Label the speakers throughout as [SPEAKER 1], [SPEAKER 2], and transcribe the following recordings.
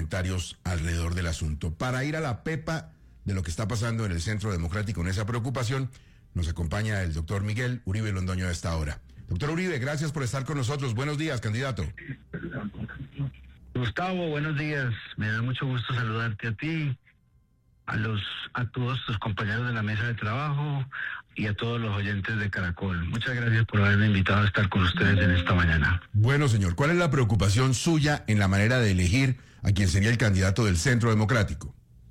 [SPEAKER 1] comentarios alrededor del asunto. Para ir a la pepa de lo que está pasando en el Centro Democrático en esa preocupación, nos acompaña el doctor Miguel Uribe Londoño a esta hora. Doctor Uribe, gracias por estar con nosotros. Buenos días, candidato.
[SPEAKER 2] Gustavo, buenos días. Me da mucho gusto saludarte a ti, a todos tus compañeros de la mesa de trabajo y a todos los oyentes de Caracol. Muchas gracias por haberme invitado a estar con ustedes en esta mañana.
[SPEAKER 1] Bueno, señor, ¿cuál es la preocupación suya en la manera de elegir a quien sería el candidato del Centro Democrático?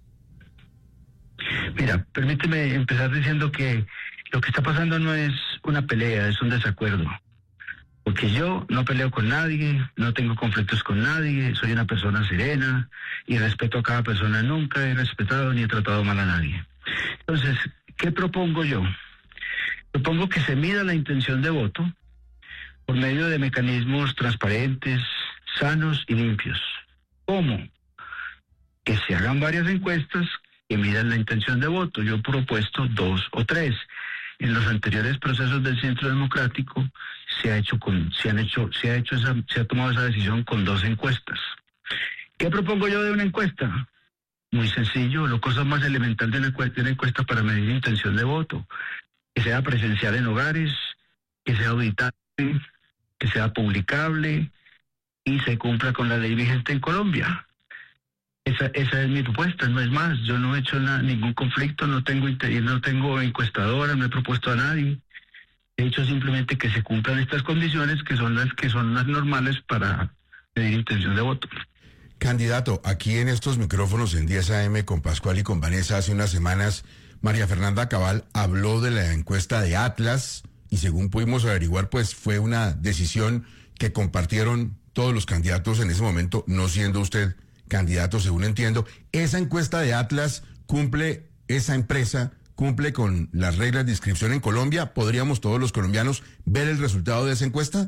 [SPEAKER 2] Mira, permíteme empezar diciendo que lo que está pasando no es una pelea, es un desacuerdo. Porque yo no peleo con nadie, no tengo conflictos con nadie, soy una persona serena y respeto a cada persona. Nunca he respetado ni he tratado mal a nadie. Entonces, ¿qué propongo yo? Propongo que se mida la intención de voto por medio de mecanismos transparentes, sanos y limpios. ¿Cómo? Que se hagan varias encuestas que midan la intención de voto. Yo he propuesto 2 o 3. En los anteriores procesos del Centro Democrático se ha tomado esa decisión con 2 encuestas. ¿Qué propongo yo de una encuesta? Muy sencillo, lo cosa más elemental de una encuesta para medir intención de voto. Que sea presencial en hogares, que sea auditable, que sea publicable y se cumpla con la ley vigente en Colombia. Esa es mi propuesta, no es más. Yo no he hecho ningún conflicto, no tengo encuestadora, no he propuesto a nadie. He hecho simplemente que se cumplan estas condiciones que son las normales para pedir intención de voto.
[SPEAKER 1] Candidato, aquí en estos micrófonos en 10 AM con Pascual y con Vanessa hace unas semanas, María Fernanda Cabal habló de la encuesta de Atlas y según pudimos averiguar, pues fue una decisión que compartieron todos los candidatos en ese momento, no siendo usted candidato, según entiendo. ¿Esa encuesta de Atlas esa empresa cumple con las reglas de inscripción en Colombia? ¿Podríamos todos los colombianos ver el resultado de esa encuesta?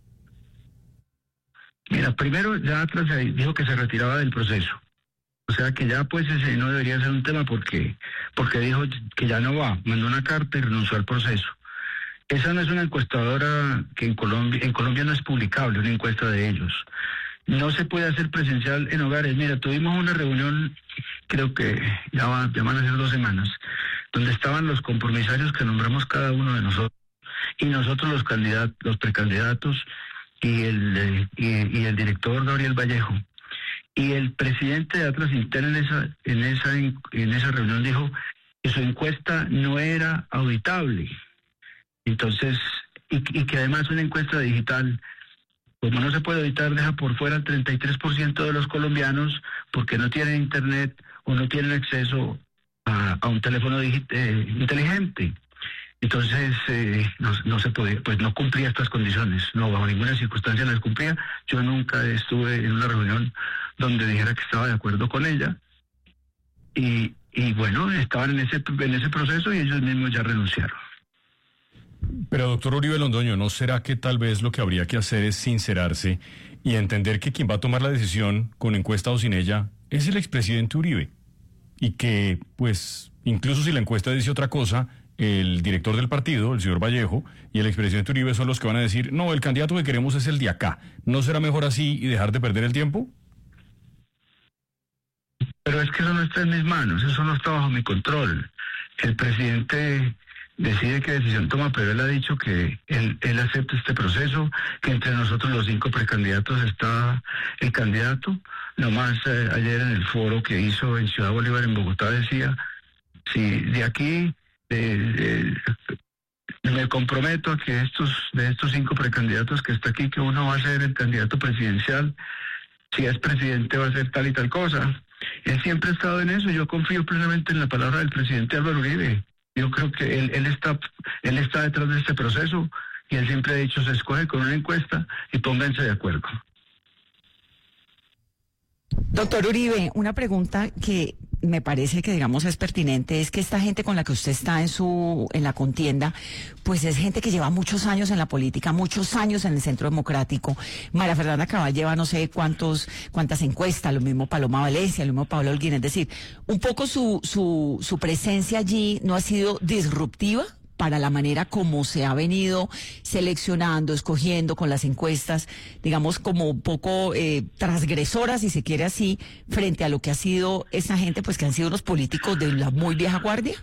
[SPEAKER 2] Mira, primero ya Atlas dijo que se retiraba del proceso. O sea que ya pues ese no debería ser un tema porque dijo que ya no va, mandó una carta y renunció al proceso. Esa no es una encuestadora que en Colombia no es publicable, una encuesta de ellos. No se puede hacer presencial en hogares. Mira, tuvimos una reunión, creo que ya van a ser 2 semanas, donde estaban los compromisarios que nombramos cada uno de nosotros, y nosotros los precandidatos, y el director Gabriel Vallejo. Y el presidente de Atlas Intel en esa reunión dijo que su encuesta no era auditable. Entonces, y que además una encuesta digital, como no se puede auditar, deja por fuera el 33% de los colombianos porque no tienen internet o no tienen acceso a un teléfono inteligente. Entonces, no se podía, pues no cumplía estas condiciones, no, bajo ninguna circunstancia las cumplía. Yo nunca estuve en una reunión donde dijera que estaba de acuerdo con ella. Y bueno, estaban en ese proceso y ellos mismos ya renunciaron.
[SPEAKER 3] Pero doctor Uribe Londoño, ¿no será que tal vez lo que habría que hacer es sincerarse y entender que quien va a tomar la decisión, con encuesta o sin ella, es el expresidente Uribe? Y que, pues, incluso si la encuesta dice otra cosa, el director del partido, el señor Vallejo, y el expresidente Uribe son los que van a decir, no, el candidato que queremos es el de acá. ¿No será mejor así y dejar de perder el tiempo?
[SPEAKER 2] Pero es que eso no está en mis manos, eso no está bajo mi control. El presidente decide qué decisión toma, pero él ha dicho que él acepta este proceso, que entre nosotros los 5 precandidatos está el candidato. Nomás ayer en el foro que hizo en Ciudad Bolívar, en Bogotá, decía, si de aquí me comprometo a que de estos 5 precandidatos que está aquí, que uno va a ser el candidato presidencial, si es presidente va a ser tal y tal cosa. Él siempre ha estado en eso. Yo confío plenamente en la palabra del presidente Álvaro Uribe. Yo creo que él está detrás de este proceso y él siempre ha dicho, se escoge con una encuesta y pónganse de acuerdo.
[SPEAKER 4] Doctor Uribe, una pregunta que me parece que, digamos, es pertinente, es que esta gente con la que usted está en la contienda, pues es gente que lleva muchos años en la política, muchos años en el Centro Democrático. María Fernanda Cabal lleva no sé cuántas encuestas, lo mismo Paloma Valencia, lo mismo Pablo Holguín, es decir, un poco su presencia allí no ha sido disruptiva para la manera como se ha venido seleccionando, escogiendo con las encuestas, digamos, como un poco transgresora, si se quiere así, frente a lo que ha sido esa gente, pues que han sido unos políticos de la muy vieja guardia?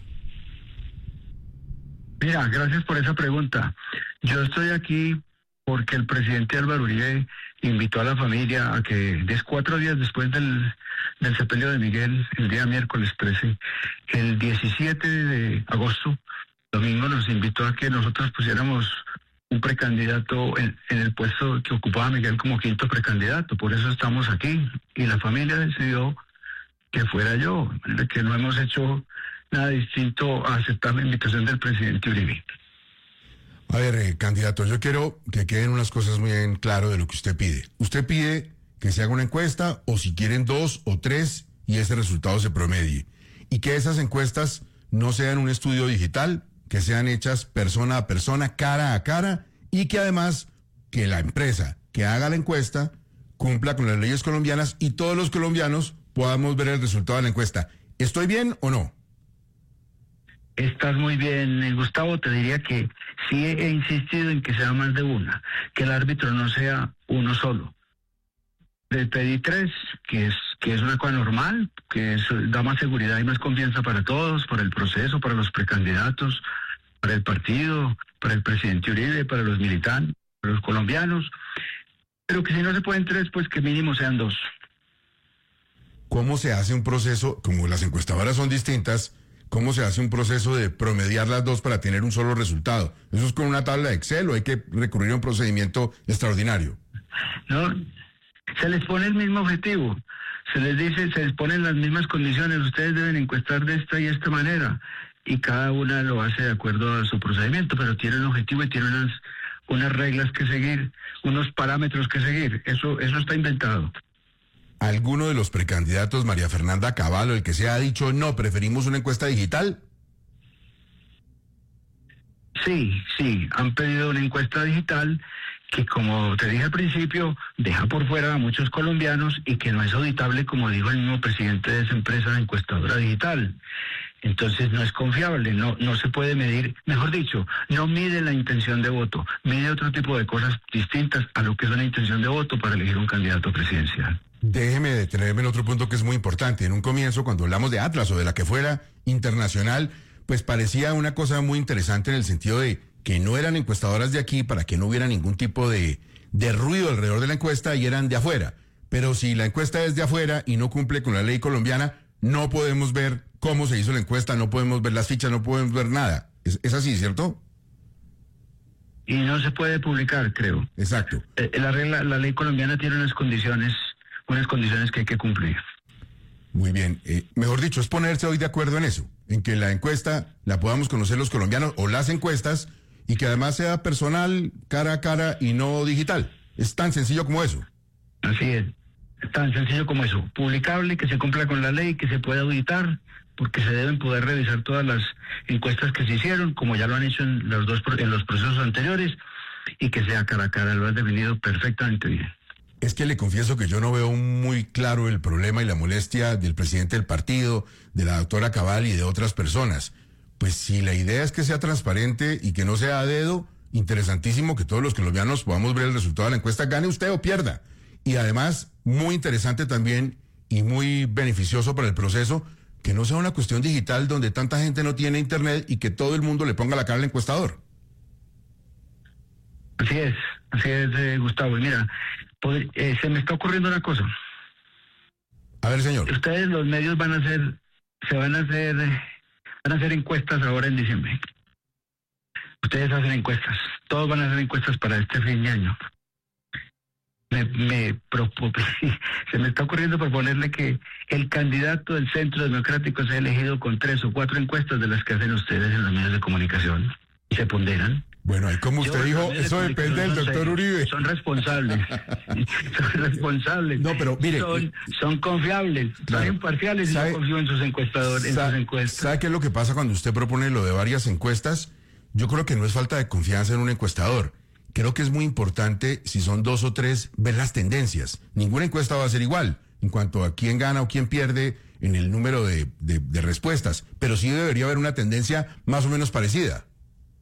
[SPEAKER 2] Mira, gracias por esa pregunta. Yo estoy aquí porque el presidente Álvaro Uribe invitó a la familia a que 4 días después del sepelio de Miguel, el día miércoles 13, el 17 de agosto, domingo, nos invitó a que nosotros pusiéramos un precandidato en el puesto que ocupaba Miguel como quinto precandidato. Por eso estamos aquí. Y la familia decidió que fuera yo, de manera que no hemos hecho nada distinto a aceptar la invitación del presidente Uribe.
[SPEAKER 1] A ver, candidato, yo quiero que queden unas cosas muy en claro de lo que usted pide. Usted pide que se haga una encuesta, o si quieren 2 o 3, y ese resultado se promedie. Y que esas encuestas no sean un estudio digital, que sean hechas persona a persona, cara a cara, y que además que la empresa que haga la encuesta cumpla con las leyes colombianas y todos los colombianos podamos ver el resultado de la encuesta. ¿Estoy bien o no?
[SPEAKER 2] Estás muy bien, Gustavo. Te diría que sí he insistido en que sea más de una, que el árbitro no sea uno solo. Le pedí 3, que es una cosa normal, da más seguridad y más confianza para todos, para el proceso, para los precandidatos, para el partido, para el presidente Uribe, para los militantes, para los colombianos. Pero que si no se pueden 3, pues que mínimo sean 2.
[SPEAKER 1] ¿Cómo se hace un proceso, como las encuestadoras son distintas, cómo se hace un proceso de promediar las 2 para tener un solo resultado? ¿Eso es con una tabla de Excel o hay que recurrir a un procedimiento extraordinario?
[SPEAKER 2] No, se les pone el mismo objetivo, se les ponen las mismas condiciones, ustedes deben encuestar de esta y esta manera, y cada una lo hace de acuerdo a su procedimiento, pero tiene un objetivo y tiene unas reglas que seguir, unos parámetros que seguir. Eso está inventado.
[SPEAKER 1] ¿Alguno de los precandidatos, María Fernanda Cabal o el que sea, ha dicho no, preferimos una encuesta digital?
[SPEAKER 2] Sí, han pedido una encuesta digital que, como te dije al principio, deja por fuera a muchos colombianos y que no es auditable, como dijo el mismo presidente de esa empresa encuestadora digital. Entonces no es confiable, no se puede medir, mejor dicho, no mide la intención de voto, mide otro tipo de cosas distintas a lo que es una intención de voto para elegir un candidato presidencial.
[SPEAKER 1] Déjeme detenerme en otro punto que es muy importante. En un comienzo, cuando hablamos de Atlas o de la que fuera internacional, pues parecía una cosa muy interesante en el sentido de que no eran encuestadoras de aquí para que no hubiera ningún tipo de ruido alrededor de la encuesta y eran de afuera. Pero si la encuesta es de afuera y no cumple con la ley colombiana, no podemos ver cómo se hizo la encuesta, no podemos ver las fichas, no podemos ver nada. ¿Es así, cierto?
[SPEAKER 2] Y no se puede publicar, creo.
[SPEAKER 1] Exacto.
[SPEAKER 2] La ley colombiana tiene unas condiciones que hay que cumplir.
[SPEAKER 1] Muy bien. Mejor dicho, es ponerse hoy de acuerdo en eso, en que la encuesta la podamos conocer los colombianos o las encuestas y que además sea personal, cara a cara y no digital. Es tan sencillo como eso.
[SPEAKER 2] Así es. Tan sencillo como eso. Publicable, que se cumpla con la ley, que se pueda auditar, porque se deben poder revisar todas las encuestas que se hicieron, como ya lo han hecho en los procesos anteriores, y que sea cara a cara. Lo has definido perfectamente bien.
[SPEAKER 1] Es que le confieso que yo no veo muy claro el problema y la molestia del presidente del partido, de la doctora Cabal y de otras personas. Pues si la idea es que sea transparente y que no sea a dedo, interesantísimo que todos los colombianos podamos ver el resultado de la encuesta, gane usted o pierda. Y además, muy interesante también y muy beneficioso para el proceso, que no sea una cuestión digital donde tanta gente no tiene internet y que todo el mundo le ponga la cara al encuestador.
[SPEAKER 2] Así es, Gustavo. Y mira, se me está ocurriendo una cosa.
[SPEAKER 1] A ver, señor.
[SPEAKER 2] Ustedes, los medios, van a hacer encuestas ahora en diciembre. Ustedes hacen encuestas. Todos van a hacer encuestas para este fin de año. Se me está ocurriendo proponerle que el candidato del Centro Democrático sea elegido con 3 o 4 encuestas de las que hacen ustedes en los medios de comunicación y se ponderan.
[SPEAKER 1] Bueno, ahí como usted dijo, eso depende del doctor Uribe.
[SPEAKER 2] Son responsables. Son responsables.
[SPEAKER 1] No, pero mire.
[SPEAKER 2] Son confiables, claro, son imparciales y yo confío en sus encuestadores, en sus encuestas.
[SPEAKER 1] ¿Sabe qué es lo que pasa cuando usted propone lo de varias encuestas? Yo creo que no es falta de confianza en un encuestador. Creo que es muy importante, si son 2 o 3, ver las tendencias. Ninguna encuesta va a ser igual en cuanto a quién gana o quién pierde en el número de respuestas. Pero sí debería haber una tendencia más o menos parecida.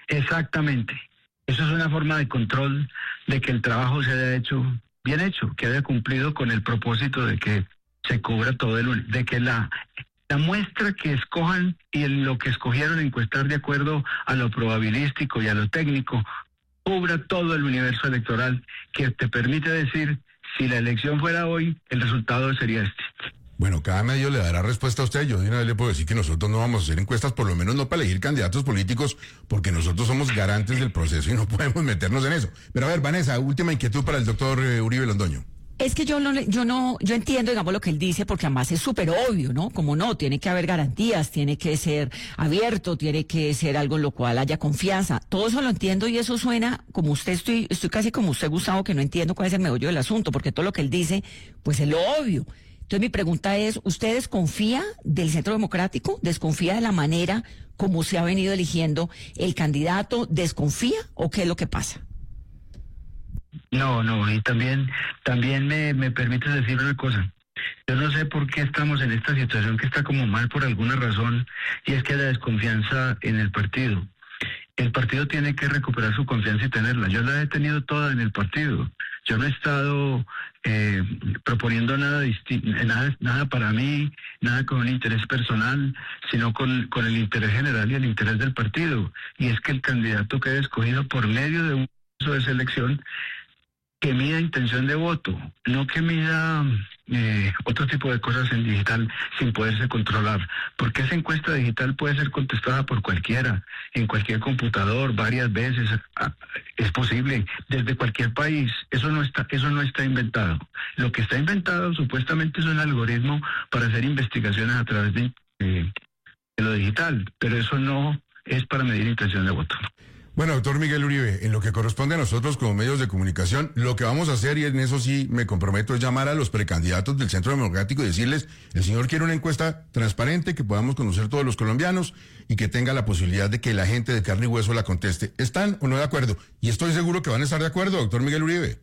[SPEAKER 2] Exactamente. Eso es una forma de control de que el trabajo se haya hecho bien hecho, que haya cumplido con el propósito de que se cubra todo de que la muestra que escojan y en lo que escogieron encuestar de acuerdo a lo probabilístico y a lo técnico, cubra todo el universo electoral que te permite decir, si la elección fuera hoy, el resultado sería este.
[SPEAKER 1] Bueno, cada medio le dará respuesta a usted. Yo de una vez le puedo decir que nosotros no vamos a hacer encuestas, por lo menos no para elegir candidatos políticos, porque nosotros somos garantes del proceso y no podemos meternos en eso. Pero a ver, Vanessa, última inquietud para el doctor Uribe Londoño.
[SPEAKER 4] Es que yo entiendo, digamos, lo que él dice, porque además es súper obvio, ¿no? Como no, tiene que haber garantías, tiene que ser abierto, tiene que ser algo en lo cual haya confianza. Todo eso lo entiendo y eso suena como usted, estoy casi como usted, Gustavo, que no entiendo cuál es el meollo del asunto, porque todo lo que él dice, pues es lo obvio. Entonces mi pregunta es, ¿usted desconfía del Centro Democrático? ¿Desconfía de la manera como se ha venido eligiendo el candidato? ¿Desconfía o qué es lo que pasa?
[SPEAKER 2] No, y también me permite decir una cosa. Yo no sé por qué estamos en esta situación que está como mal por alguna razón, y es que la desconfianza en el partido. El partido tiene que recuperar su confianza y tenerla. Yo la he tenido toda en el partido. Yo no he estado proponiendo nada distinto, nada para mí, nada con un interés personal, sino con el interés general y el interés del partido. Y es que el candidato quede escogido por medio de un proceso de selección que mida intención de voto, no que mida otro tipo de cosas en digital sin poderse controlar, porque esa encuesta digital puede ser contestada por cualquiera, en cualquier computador, varias veces, es posible, desde cualquier país. Eso no está inventado. Lo que está inventado supuestamente es un algoritmo para hacer investigaciones a través de lo digital, pero eso no es para medir intención de voto.
[SPEAKER 1] Bueno, doctor Miguel Uribe, en lo que corresponde a nosotros como medios de comunicación, lo que vamos a hacer, y en eso sí me comprometo, es llamar a los precandidatos del Centro Democrático y decirles, el señor quiere una encuesta transparente, que podamos conocer todos los colombianos y que tenga la posibilidad de que la gente de carne y hueso la conteste. ¿Están o no de acuerdo? Y estoy seguro que van a estar de acuerdo, doctor Miguel Uribe.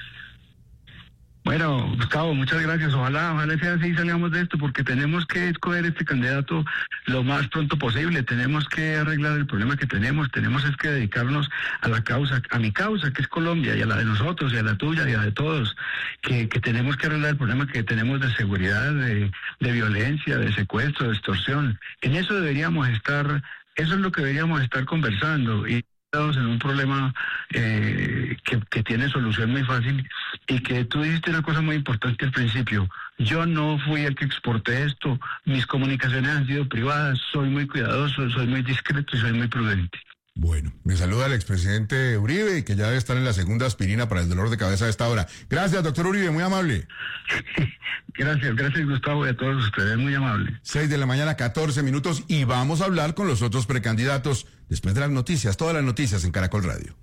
[SPEAKER 2] Bueno, Gustavo, muchas gracias. Ojalá sea así y salgamos de esto, porque tenemos que escoger este candidato lo más pronto posible. Tenemos que arreglar el problema que tenemos es que dedicarnos a la causa, a mi causa, que es Colombia, y a la de nosotros, y a la tuya, y a la de todos, que tenemos que arreglar el problema que tenemos de seguridad, de violencia, de secuestro, de extorsión. En eso deberíamos estar, eso es lo que deberíamos estar conversando, y en un problema que tiene solución muy fácil, y que tú dijiste una cosa muy importante al principio. Yo no fui el que exporté esto, mis comunicaciones han sido privadas, soy muy cuidadoso, soy muy discreto y soy muy prudente.
[SPEAKER 1] Bueno, me saluda el expresidente Uribe, que ya debe estar en la segunda aspirina para el dolor de cabeza a esta hora. Gracias, doctor Uribe, muy amable.
[SPEAKER 2] Gracias, Gustavo, y a todos ustedes, muy amable.
[SPEAKER 1] 6 de la mañana, 14 minutos, y vamos a hablar con los otros precandidatos después de las noticias, todas las noticias en Caracol Radio.